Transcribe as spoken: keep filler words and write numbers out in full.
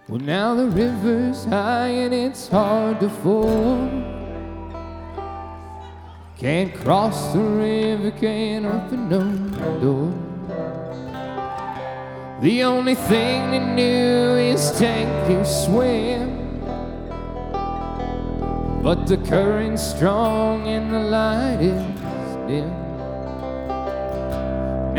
Well, now the river's high and it's hard to ford. Can't cross the river, can't open no door. The only thing to do is take a swim, but the current's strong and the light is dim.